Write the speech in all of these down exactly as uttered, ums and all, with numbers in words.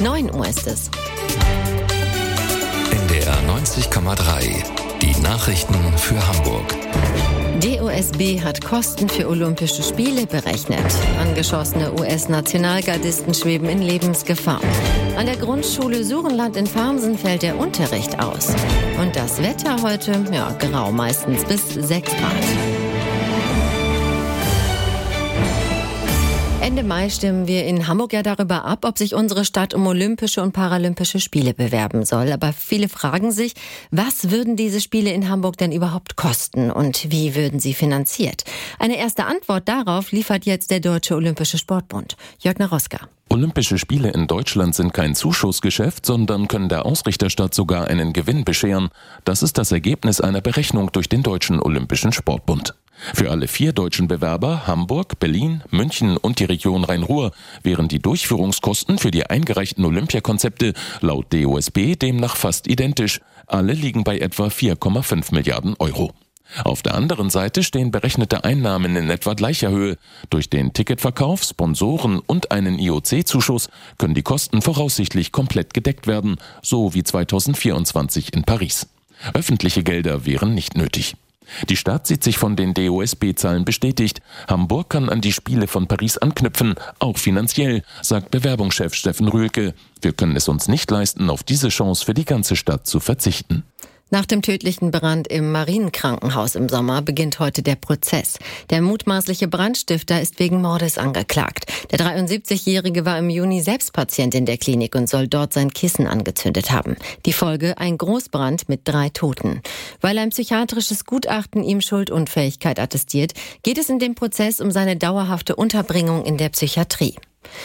neun Uhr ist es. N D R neunzig Komma drei. Die Nachrichten für Hamburg. D O S B hat Kosten für Olympische Spiele berechnet. Angeschossene U S-Nationalgardisten schweben in Lebensgefahr. An der Grundschule Surenland in Farmsen fällt der Unterricht aus. Und das Wetter heute, ja, grau, meistens bis sechs Grad. Ende Mai stimmen wir in Hamburg ja darüber ab, ob sich unsere Stadt um Olympische und Paralympische Spiele bewerben soll. Aber viele fragen sich, was würden diese Spiele in Hamburg denn überhaupt kosten und wie würden sie finanziert? Eine erste Antwort darauf liefert jetzt der Deutsche Olympische Sportbund. Jörg Naroska. Olympische Spiele in Deutschland sind kein Zuschussgeschäft, sondern können der Ausrichterstadt sogar einen Gewinn bescheren. Das ist das Ergebnis einer Berechnung durch den Deutschen Olympischen Sportbund. Für alle vier deutschen Bewerber, Hamburg, Berlin, München und die Region Rhein-Ruhr, wären die Durchführungskosten für die eingereichten Olympiakonzepte laut D O S B demnach fast identisch. Alle liegen bei etwa vier Komma fünf Milliarden Euro. Auf der anderen Seite stehen berechnete Einnahmen in etwa gleicher Höhe. Durch den Ticketverkauf, Sponsoren und einen I O C-Zuschuss können die Kosten voraussichtlich komplett gedeckt werden, so wie zweitausendvierundzwanzig in Paris. Öffentliche Gelder wären nicht nötig. Die Stadt sieht sich von den D O S B-Zahlen bestätigt. Hamburg kann an die Spiele von Paris anknüpfen, auch finanziell, sagt Bewerbungschef Steffen Rühlke. Wir können es uns nicht leisten, auf diese Chance für die ganze Stadt zu verzichten. Nach dem tödlichen Brand im Marienkrankenhaus im Sommer beginnt heute der Prozess. Der mutmaßliche Brandstifter ist wegen Mordes angeklagt. Der dreiundsiebzigjährige war im Juni selbst Patient in der Klinik und soll dort sein Kissen angezündet haben. Die Folge: ein Großbrand mit drei Toten. Weil ein psychiatrisches Gutachten ihm Schuldunfähigkeit attestiert, geht es in dem Prozess um seine dauerhafte Unterbringung in der Psychiatrie.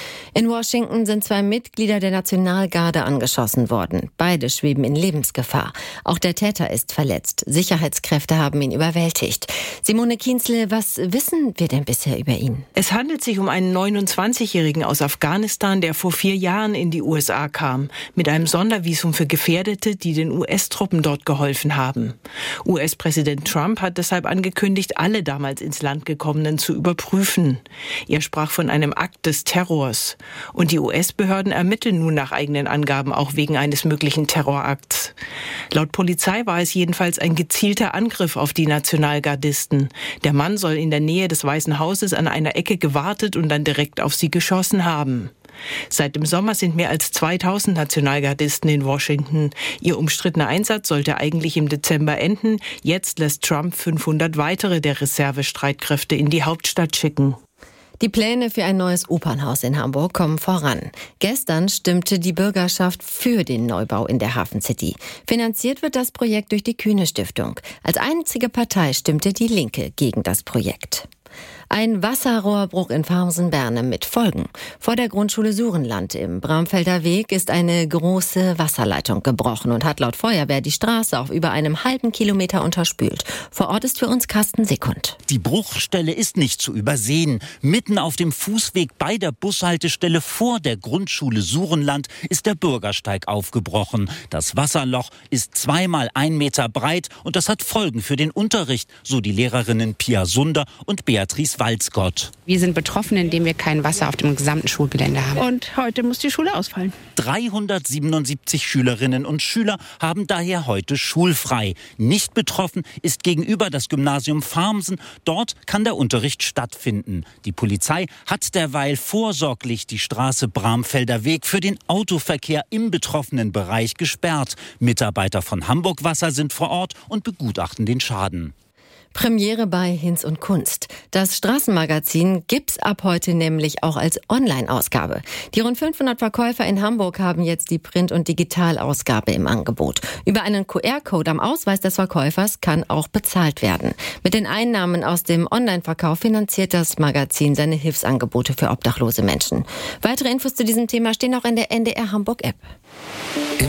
In Washington sind zwei Mitglieder der Nationalgarde angeschossen worden. Beide schweben in Lebensgefahr. Auch der Täter ist verletzt. Sicherheitskräfte haben ihn überwältigt. Simone Kienzle, was wissen wir denn bisher über ihn? Es handelt sich um einen neunundzwanzigjährigen aus Afghanistan, der vor vier Jahren in die U S A kam. Mit einem Sondervisum für Gefährdete, die den U S-Truppen dort geholfen haben. U S-Präsident Trump hat deshalb angekündigt, alle damals ins Land gekommenen zu überprüfen. Er sprach von einem Akt des Terrors. Und die U S-Behörden ermitteln nun nach eigenen Angaben auch wegen eines möglichen Terrorakts. Laut Polizei war es jedenfalls ein gezielter Angriff auf die Nationalgardisten. Der Mann soll in der Nähe des Weißen Hauses an einer Ecke gewartet und dann direkt auf sie geschossen haben. Seit dem Sommer sind mehr als zweitausend Nationalgardisten in Washington. Ihr umstrittener Einsatz sollte eigentlich im Dezember enden. Jetzt lässt Trump fünfhundert weitere der Reservestreitkräfte in die Hauptstadt schicken. Die Pläne für ein neues Opernhaus in Hamburg kommen voran. Gestern stimmte die Bürgerschaft für den Neubau in der Hafen City. Finanziert wird das Projekt durch die Kühne Stiftung. Als einzige Partei stimmte die Linke gegen das Projekt. Ein Wasserrohrbruch in Farmsen-Berne mit Folgen. Vor der Grundschule Surenland im Bramfelder Weg ist eine große Wasserleitung gebrochen und hat laut Feuerwehr die Straße auf über einem halben Kilometer unterspült. Vor Ort ist für uns Carsten Sekund. Die Bruchstelle ist nicht zu übersehen. Mitten auf dem Fußweg bei der Bushaltestelle vor der Grundschule Surenland ist der Bürgersteig aufgebrochen. Das Wasserloch ist zweimal ein Meter breit und das hat Folgen für den Unterricht, so die Lehrerinnen Pia Sunder und Beatrice Walzgott. Wir sind betroffen, indem wir kein Wasser auf dem gesamten Schulgelände haben. Und heute muss die Schule ausfallen. dreihundertsiebenundsiebzig Schülerinnen und Schüler haben daher heute schulfrei. Nicht betroffen ist gegenüber das Gymnasium Farmsen. Dort kann der Unterricht stattfinden. Die Polizei hat derweil vorsorglich die Straße Bramfelder Weg für den Autoverkehr im betroffenen Bereich gesperrt. Mitarbeiter von Hamburg Wasser sind vor Ort und begutachten den Schaden. Premiere bei Hinz und Kunst. Das Straßenmagazin gibt's ab heute nämlich auch als Online-Ausgabe. Die rund fünfhundert Verkäufer in Hamburg haben jetzt die Print- und Digitalausgabe im Angebot. Über einen Q R-Code am Ausweis des Verkäufers kann auch bezahlt werden. Mit den Einnahmen aus dem Online-Verkauf finanziert das Magazin seine Hilfsangebote für obdachlose Menschen. Weitere Infos zu diesem Thema stehen auch in der N D R Hamburg-App.